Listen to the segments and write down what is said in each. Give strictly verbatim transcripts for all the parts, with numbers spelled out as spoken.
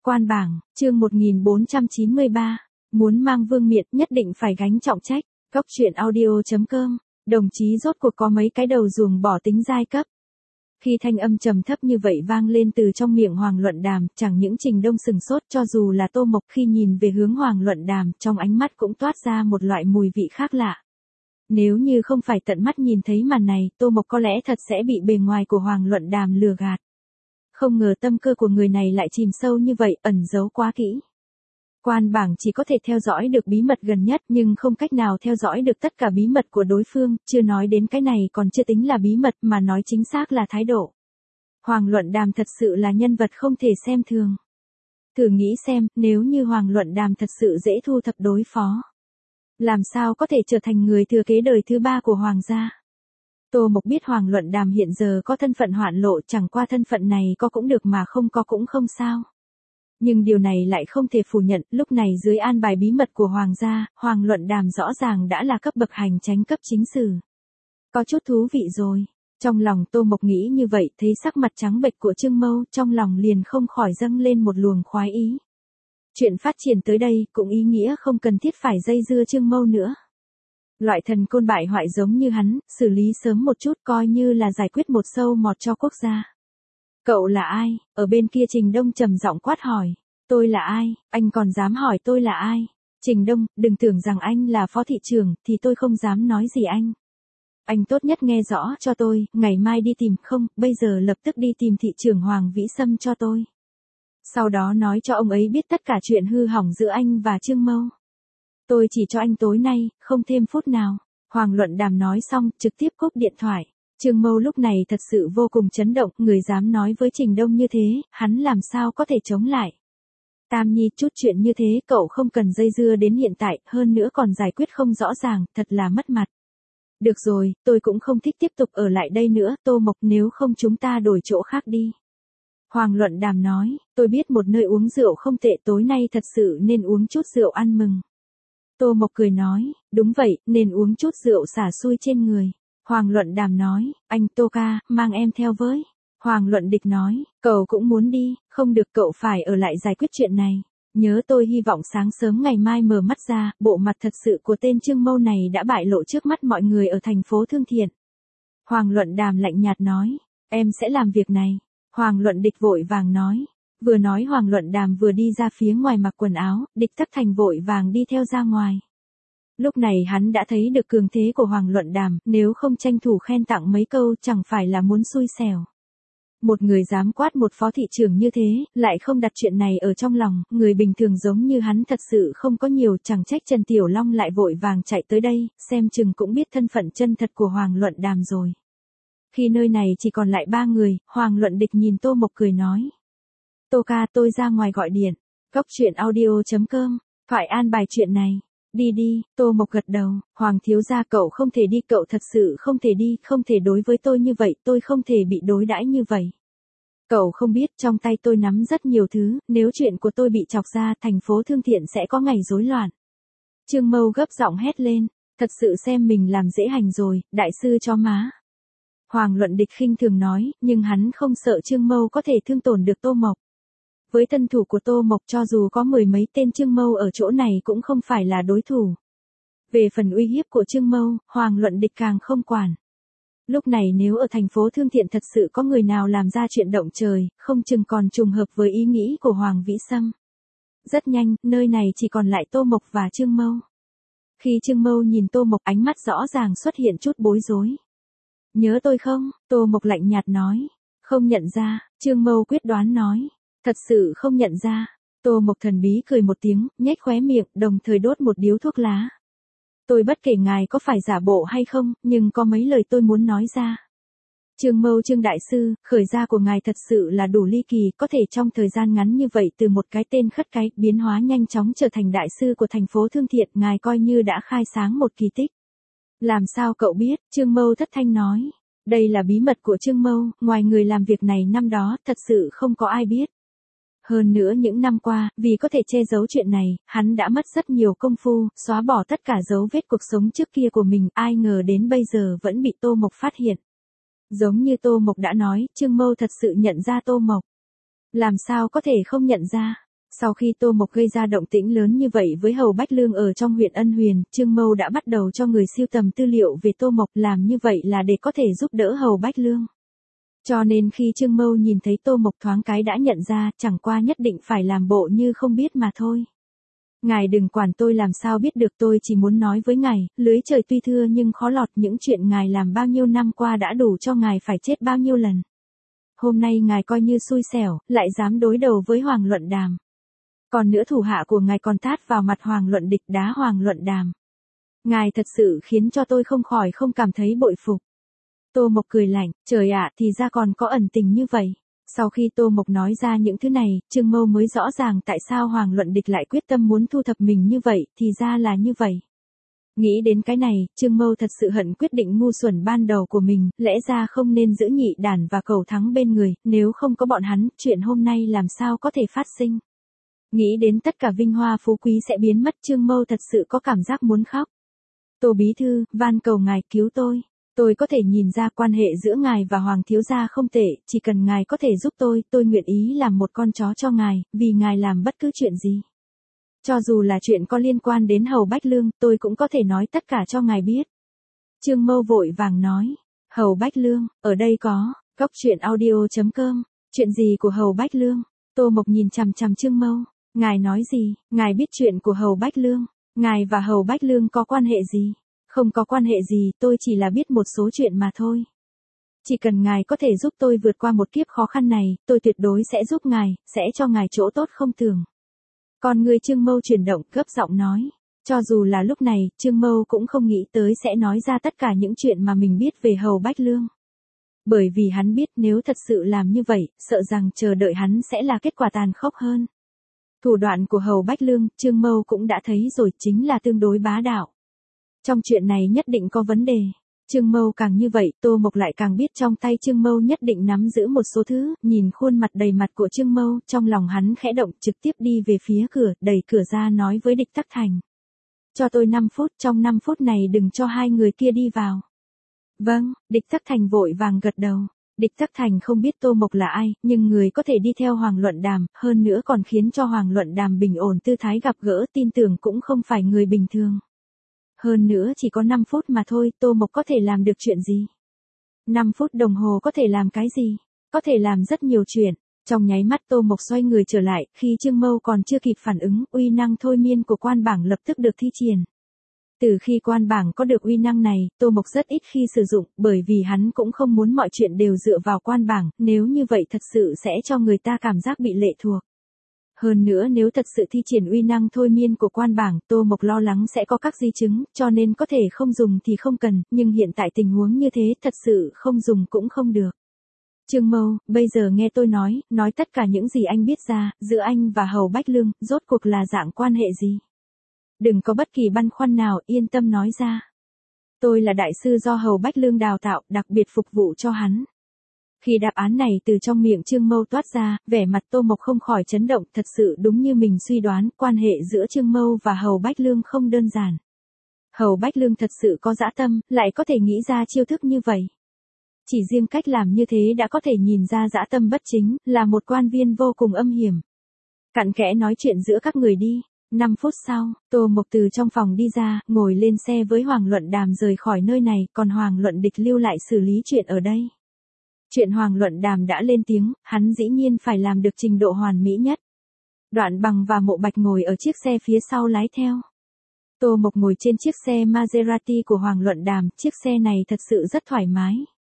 Quan bảng, chương một nghìn bốn trăm chín mươi ba, muốn mang vương miện nhất định phải gánh trọng trách. Cốc truyện audio chấm com, đồng chí rốt cuộc có mấy cái đầu ruồng bỏ tính giai cấp. Khi thanh âm trầm thấp như vậy vang lên từ trong miệng Hoàng Luận Đàm, chẳng những Trình Đông sừng sốt, cho dù là Tô Mộc khi nhìn về hướng Hoàng Luận Đàm, trong ánh mắt cũng toát ra một loại mùi vị khác lạ. Nếu như không phải tận mắt nhìn thấy màn này, Tô Mộc có lẽ thật sẽ bị bề ngoài của Hoàng Luận Đàm lừa gạt. Không ngờ tâm cơ của người này lại chìm sâu như vậy, ẩn giấu quá kỹ. Quan bảng chỉ có thể theo dõi được bí mật gần nhất nhưng không cách nào theo dõi được tất cả bí mật của đối phương, chưa nói đến cái này còn chưa tính là bí mật mà nói chính xác là thái độ. Hoàng Luận Đàm thật sự là nhân vật không thể xem thường. Thử nghĩ xem, nếu như Hoàng Luận Đàm thật sự dễ thu thập đối phó, làm sao có thể trở thành người thừa kế đời thứ ba của Hoàng gia. Tô Mộc biết Hoàng Luận Đàm hiện giờ có thân phận hoạn lộ, chẳng qua thân phận này có cũng được mà không có cũng không sao. Nhưng điều này lại không thể phủ nhận, lúc này dưới an bài bí mật của Hoàng gia, Hoàng Luận Đàm rõ ràng đã là cấp bậc hành chánh cấp chính sử. Có chút thú vị rồi. Trong lòng Tô Mộc nghĩ như vậy, thấy sắc mặt trắng bệch của Trương Mâu, trong lòng liền không khỏi dâng lên một luồng khoái ý. Chuyện phát triển tới đây cũng ý nghĩa không cần thiết phải dây dưa Trương Mâu nữa. Loại thần côn bại hoại giống như hắn, xử lý sớm một chút coi như là giải quyết một sâu mọt cho quốc gia. Cậu là ai? Ở bên kia Trình Đông trầm giọng quát hỏi. Tôi là ai? Anh còn dám hỏi tôi là ai? Trình Đông, đừng tưởng rằng anh là phó thị trưởng, thì tôi không dám nói gì anh. Anh tốt nhất nghe rõ cho tôi, ngày mai đi tìm, không, bây giờ lập tức đi tìm thị trưởng Hoàng Vĩ Sâm cho tôi. Sau đó nói cho ông ấy biết tất cả chuyện hư hỏng giữa anh và Trương Mâu. Tôi chỉ cho anh tối nay, không thêm phút nào. Hoàng Luận Đàm nói xong, trực tiếp cúp điện thoại. Trương Mâu lúc này thật sự vô cùng chấn động, người dám nói với Trình Đông như thế, hắn làm sao có thể chống lại. Tam Nhi, chút chuyện như thế cậu không cần dây dưa đến hiện tại, hơn nữa còn giải quyết không rõ ràng, thật là mất mặt. Được rồi, tôi cũng không thích tiếp tục ở lại đây nữa, Tô Mộc, nếu không chúng ta đổi chỗ khác đi. Hoàng Luận Đàm nói, tôi biết một nơi uống rượu không tệ, tối nay thật sự nên uống chút rượu ăn mừng. Tô Mộc cười nói, đúng vậy, nên uống chút rượu xả xui trên người. Hoàng Luận Đàm nói, anh Tô ca, mang em theo với. Hoàng Luận Địch nói, cậu cũng muốn đi, không được, cậu phải ở lại giải quyết chuyện này. Nhớ tôi hy vọng sáng sớm ngày mai mở mắt ra, bộ mặt thật sự của tên Trương Mâu này đã bại lộ trước mắt mọi người ở thành phố Thương Thiện. Hoàng Luận Đàm lạnh nhạt nói, em sẽ làm việc này. Hoàng Luận Địch vội vàng nói. Vừa nói Hoàng Luận Đàm vừa đi ra phía ngoài mặc quần áo, Địch Tắc Thành vội vàng đi theo ra ngoài. Lúc này hắn đã thấy được cường thế của Hoàng Luận Đàm, nếu không tranh thủ khen tặng mấy câu chẳng phải là muốn xui xẻo. Một người dám quát một phó thị trưởng như thế, lại không đặt chuyện này ở trong lòng, người bình thường giống như hắn thật sự không có nhiều, chẳng trách Trần Tiểu Long lại vội vàng chạy tới đây, xem chừng cũng biết thân phận chân thật của Hoàng Luận Đàm rồi. Khi nơi này chỉ còn lại ba người, Hoàng Luận Địch nhìn Tô Mộc cười nói. Tô ca, tôi ra ngoài gọi điện. Cốc truyện audio chấm com, phải an bài chuyện này. Đi đi, Tô Mộc gật đầu, Hoàng thiếu gia cậu không thể đi, cậu thật sự không thể đi, không thể đối với tôi như vậy, tôi không thể bị đối đãi như vậy. Cậu không biết trong tay tôi nắm rất nhiều thứ, nếu chuyện của tôi bị chọc ra, thành phố Thương Thiện sẽ có ngày rối loạn. Trương Mâu gấp giọng hét lên, thật sự xem mình làm dễ hành rồi, đại sư cho má. Hoàng Luận Địch khinh thường nói, nhưng hắn không sợ Trương Mâu có thể thương tổn được Tô Mộc. Với thân thủ của Tô Mộc cho dù có mười mấy tên Trương Mâu ở chỗ này cũng không phải là đối thủ. Về phần uy hiếp của Trương Mâu, Hoàng Luận Địch càng không quản. Lúc này nếu ở thành phố Thương Thiện thật sự có người nào làm ra chuyện động trời, không chừng còn trùng hợp với ý nghĩ của Hoàng Vĩ Sâm. Rất nhanh, nơi này chỉ còn lại Tô Mộc và Trương Mâu. Khi Trương Mâu nhìn Tô Mộc ánh mắt rõ ràng xuất hiện chút bối rối. Nhớ tôi không? Tô Mộc lạnh nhạt nói. Không nhận ra, Trương Mâu quyết đoán nói. Thật sự không nhận ra. Tô Mộc thần bí cười một tiếng, nhếch khóe miệng, đồng thời đốt một điếu thuốc lá. Tôi bất kể ngài có phải giả bộ hay không, nhưng có mấy lời tôi muốn nói ra. Trương Mâu Trương đại sư, khởi gia của ngài thật sự là đủ ly kỳ, có thể trong thời gian ngắn như vậy từ một cái tên khất cái, biến hóa nhanh chóng trở thành đại sư của thành phố Thương Thiện, ngài coi như đã khai sáng một kỳ tích. Làm sao cậu biết? Trương Mâu thất thanh nói. Đây là bí mật của Trương Mâu, ngoài người làm việc này năm đó, thật sự không có ai biết. Hơn nữa những năm qua, vì có thể che giấu chuyện này, hắn đã mất rất nhiều công phu, xóa bỏ tất cả dấu vết cuộc sống trước kia của mình, ai ngờ đến bây giờ vẫn bị Tô Mộc phát hiện. Giống như Tô Mộc đã nói, Trương Mâu thật sự nhận ra Tô Mộc. Làm sao có thể không nhận ra? Sau khi Tô Mộc gây ra động tĩnh lớn như vậy với Hầu Bách Lương ở trong huyện Ân Huyền, Trương Mâu đã bắt đầu cho người sưu tầm tư liệu về Tô Mộc, làm như vậy là để có thể giúp đỡ Hầu Bách Lương. Cho nên khi Trương Mâu nhìn thấy Tô Mộc thoáng cái đã nhận ra, chẳng qua nhất định phải làm bộ như không biết mà thôi. Ngài đừng quản tôi làm sao biết được, tôi chỉ muốn nói với ngài, lưới trời tuy thưa nhưng khó lọt, những chuyện ngài làm bao nhiêu năm qua đã đủ cho ngài phải chết bao nhiêu lần. Hôm nay ngài coi như xui xẻo, lại dám đối đầu với Hoàng Luận Đàm. Còn nữa thủ hạ của ngài còn tát vào mặt Hoàng Luận Địch, đá Hoàng Luận Đàm. Ngài thật sự khiến cho tôi không khỏi không cảm thấy bội phục. Tô Mộc cười lạnh, trời ạ, thì ra còn có ẩn tình như vậy. Sau khi Tô Mộc nói ra những thứ này, Trương Mâu mới rõ ràng tại sao Hoàng Luận Địch lại quyết tâm muốn thu thập mình như vậy, thì ra là như vậy. Nghĩ đến cái này, Trương Mâu thật sự hận quyết định ngu xuẩn ban đầu của mình, lẽ ra không nên giữ nhị đàn và cầu thắng bên người, nếu không có bọn hắn, chuyện hôm nay làm sao có thể phát sinh. Nghĩ đến tất cả vinh hoa phú quý sẽ biến mất, Trương Mâu thật sự có cảm giác muốn khóc. Tô bí thư, van cầu ngài cứu tôi. Tôi có thể nhìn ra quan hệ giữa ngài và Hoàng thiếu gia không tệ, chỉ cần ngài có thể giúp tôi, tôi nguyện ý làm một con chó cho ngài, vì ngài làm bất cứ chuyện gì. Cho dù là chuyện có liên quan đến Hầu Bách Lương, tôi cũng có thể nói tất cả cho ngài biết. Trương Mâu vội vàng nói, Hầu Bách Lương, ở đây có, góc truyện audio chấm com, chuyện gì của Hầu Bách Lương? Tô Mộc nhìn chằm chằm Trương Mâu, ngài nói gì, ngài biết chuyện của Hầu Bách Lương, ngài và Hầu Bách Lương có quan hệ gì? Không có quan hệ gì, tôi chỉ là biết một số chuyện mà thôi. Chỉ cần ngài có thể giúp tôi vượt qua một kiếp khó khăn này, tôi tuyệt đối sẽ giúp ngài, sẽ cho ngài chỗ tốt không tưởng. Còn người Trương Mâu chuyển động, gấp giọng nói. Cho dù là lúc này, Trương Mâu cũng không nghĩ tới sẽ nói ra tất cả những chuyện mà mình biết về Hầu Bách Lương. Bởi vì hắn biết nếu thật sự làm như vậy, sợ rằng chờ đợi hắn sẽ là kết quả tàn khốc hơn. Thủ đoạn của Hầu Bách Lương, Trương Mâu cũng đã thấy rồi, chính là tương đối bá đạo. Trong chuyện này nhất định có vấn đề. Trương Mâu càng như vậy, Tô Mộc lại càng biết trong tay Trương Mâu nhất định nắm giữ một số thứ, nhìn khuôn mặt đầy mặt của Trương Mâu, trong lòng hắn khẽ động, trực tiếp đi về phía cửa, đẩy cửa ra nói với Địch Tắc Thành. Cho tôi năm phút, trong năm phút này đừng cho hai người kia đi vào. Vâng, Địch Tắc Thành vội vàng gật đầu. Địch Tắc Thành không biết Tô Mộc là ai, nhưng người có thể đi theo Hoàng Luận Đàm, hơn nữa còn khiến cho Hoàng Luận Đàm bình ổn tư thái gặp gỡ, tin tưởng cũng không phải người bình thường. Hơn nữa chỉ có năm phút mà thôi, Tô Mộc có thể làm được chuyện gì? năm phút đồng hồ có thể làm cái gì? Có thể làm rất nhiều chuyện. Trong nháy mắt Tô Mộc xoay người trở lại, khi Trương Mâu còn chưa kịp phản ứng, uy năng thôi miên của quan bảng lập tức được thi triển. Từ khi quan bảng có được uy năng này, Tô Mộc rất ít khi sử dụng, bởi vì hắn cũng không muốn mọi chuyện đều dựa vào quan bảng, nếu như vậy thật sự sẽ cho người ta cảm giác bị lệ thuộc. Hơn nữa nếu thật sự thi triển uy năng thôi miên của quan bảng, Tô Mộc lo lắng sẽ có các di chứng, cho nên có thể không dùng thì không cần, nhưng hiện tại tình huống như thế thật sự không dùng cũng không được. Trương Mâu, bây giờ nghe tôi nói, nói tất cả những gì anh biết ra, giữa anh và Hầu Bách Lương, rốt cuộc là dạng quan hệ gì? Đừng có bất kỳ băn khoăn nào, yên tâm nói ra. Tôi là đại sư do Hầu Bách Lương đào tạo, đặc biệt phục vụ cho hắn. Khi đáp án này từ trong miệng Trương Mâu toát ra, vẻ mặt Tô Mộc không khỏi chấn động, thật sự đúng như mình suy đoán, quan hệ giữa Trương Mâu và Hầu Bách Lương không đơn giản. Hầu Bách Lương thật sự có dã tâm, lại có thể nghĩ ra chiêu thức như vậy. Chỉ riêng cách làm như thế đã có thể nhìn ra dã tâm bất chính, là một quan viên vô cùng âm hiểm. Cặn kẽ nói chuyện giữa các người đi. năm phút sau, Tô Mộc từ trong phòng đi ra, ngồi lên xe với Hoàng Luận Đàm rời khỏi nơi này, còn Hoàng Luận Địch lưu lại xử lý chuyện ở đây. Chuyện Hoàng Luận Đàm đã lên tiếng, hắn dĩ nhiên phải làm được trình độ hoàn mỹ nhất. Đoạn Bằng và Mộ Bạch ngồi ở chiếc xe phía sau lái theo. Tô Mộc ngồi trên chiếc xe Maserati của Hoàng Luận Đàm, chiếc xe này thật sự rất thoải mái.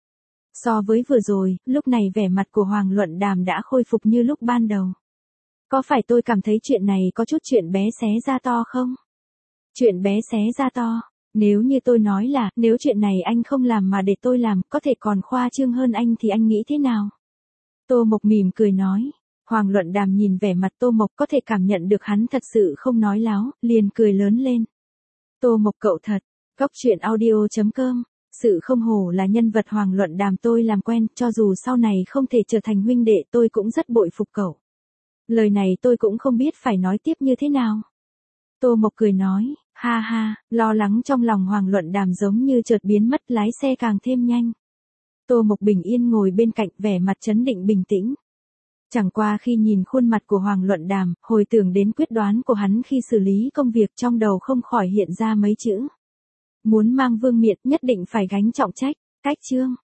So với vừa rồi, lúc này vẻ mặt của Hoàng Luận Đàm đã khôi phục như lúc ban đầu. Có phải tôi cảm thấy chuyện này có chút chuyện bé xé ra to không? Chuyện bé xé ra to. Nếu như tôi nói là, nếu chuyện này anh không làm mà để tôi làm, có thể còn khoa trương hơn anh thì anh nghĩ thế nào? Tô Mộc mỉm cười nói. Hoàng Luận Đàm nhìn vẻ mặt Tô Mộc có thể cảm nhận được hắn thật sự không nói láo, liền cười lớn lên. Tô Mộc cậu thật. Góc truyện audio chấm com. Sự không hổ là nhân vật Hoàng Luận Đàm tôi làm quen, cho dù sau này không thể trở thành huynh đệ tôi cũng rất bội phục cậu. Lời này tôi cũng không biết phải nói tiếp như thế nào. Tô Mộc cười nói, ha ha, lo lắng trong lòng Hoàng Luận Đàm giống như chợt biến mất, lái xe càng thêm nhanh. Tô Mộc bình yên ngồi bên cạnh, vẻ mặt trấn định bình tĩnh. Chẳng qua khi nhìn khuôn mặt của Hoàng Luận Đàm, hồi tưởng đến quyết đoán của hắn khi xử lý công việc, trong đầu không khỏi hiện ra mấy chữ. Muốn mang vương miện, nhất định phải gánh trọng trách. Cách chương.